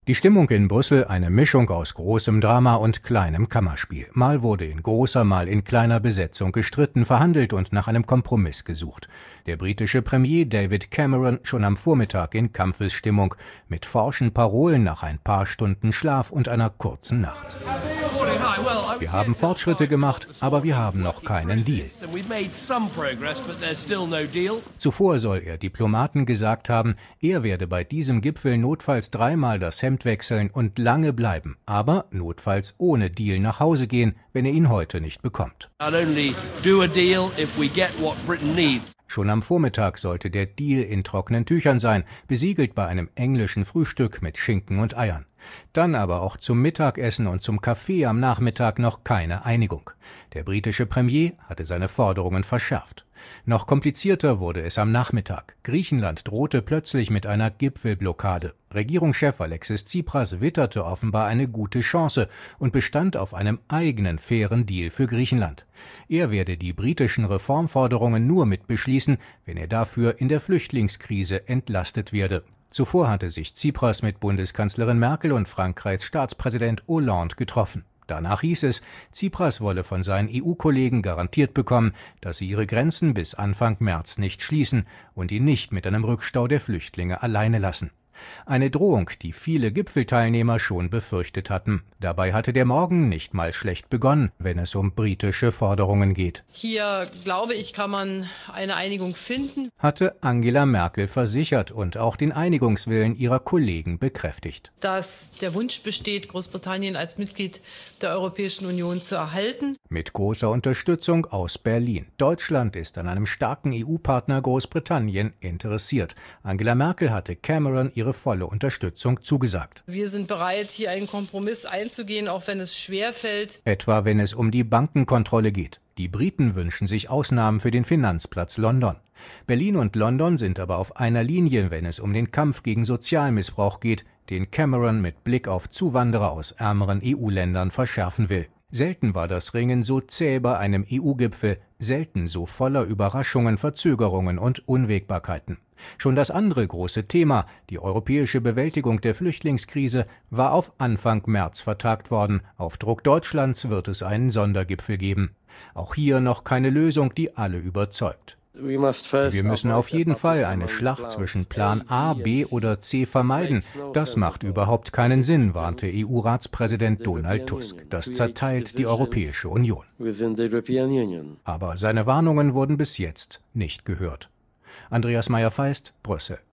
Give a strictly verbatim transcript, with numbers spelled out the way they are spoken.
Die Stimmung in Brüssel eine Mischung aus großem Drama und kleinem Kammerspiel. Mal wurde in großer, mal in kleiner Besetzung gestritten, verhandelt und nach einem Kompromiss gesucht. Der britische Premier David Cameron schon am Vormittag in Kampfesstimmung, mit forschen Parolen nach ein paar Stunden Schlaf und einer kurzen Nacht. Wir haben Fortschritte gemacht, aber wir haben noch keinen Deal. Zuvor soll er Diplomaten gesagt haben, er werde bei diesem Gipfel notfalls dreimal das Hemd wechseln und lange bleiben, aber notfalls ohne Deal nach Hause gehen, wenn er ihn heute nicht bekommt. Schon am Vormittag sollte der Deal in trockenen Tüchern sein, besiegelt bei einem englischen Frühstück mit Schinken und Eiern. Dann aber auch zum Mittagessen und zum Kaffee am Nachmittag noch keine Einigung. Der britische Premier hatte seine Forderungen verschärft. Noch komplizierter wurde es am Nachmittag. Griechenland drohte plötzlich mit einer Gipfelblockade. Regierungschef Alexis Tsipras witterte offenbar eine gute Chance und bestand auf einem eigenen fairen Deal für Griechenland. Er werde die britischen Reformforderungen nur mitbeschließen, wenn er dafür in der Flüchtlingskrise entlastet werde. Zuvor hatte sich Tsipras mit Bundeskanzlerin Merkel und Frankreichs Staatspräsident Hollande getroffen. Danach hieß es, Tsipras wolle von seinen E U-Kollegen garantiert bekommen, dass sie ihre Grenzen bis Anfang März nicht schließen und ihn nicht mit einem Rückstau der Flüchtlinge alleine lassen. Eine Drohung, die viele Gipfelteilnehmer schon befürchtet hatten. Dabei hatte der Morgen nicht mal schlecht begonnen, wenn es um britische Forderungen geht. Hier, glaube ich, kann man eine Einigung finden, hatte Angela Merkel versichert und auch den Einigungswillen ihrer Kollegen bekräftigt. Dass der Wunsch besteht, Großbritannien als Mitglied der Europäischen Union zu erhalten. Mit großer Unterstützung aus Berlin. Deutschland ist an einem starken E U-Partner Großbritannien interessiert. Angela Merkel hatte Cameron ihre volle Unterstützung zugesagt. Wir sind bereit, hier einen Kompromiss einzugehen, auch wenn es schwerfällt. Etwa wenn es um die Bankenkontrolle geht. Die Briten wünschen sich Ausnahmen für den Finanzplatz London. Berlin und London sind aber auf einer Linie, wenn es um den Kampf gegen Sozialmissbrauch geht, den Cameron mit Blick auf Zuwanderer aus ärmeren E U-Ländern verschärfen will. Selten war das Ringen so zäh bei einem E U-Gipfel, selten so voller Überraschungen, Verzögerungen und Unwägbarkeiten. Schon das andere große Thema, die europäische Bewältigung der Flüchtlingskrise, war auf Anfang März vertagt worden. Auf Druck Deutschlands wird es einen Sondergipfel geben. Auch hier noch keine Lösung, die alle überzeugt. Wir müssen auf jeden Fall eine Schlacht zwischen Plan A, B oder C vermeiden. Das macht überhaupt keinen Sinn, warnte E U-Ratspräsident Donald Tusk. Das zerteilt die Europäische Union. Aber seine Warnungen wurden bis jetzt nicht gehört. Andreas Meyer-Feist, Brüssel.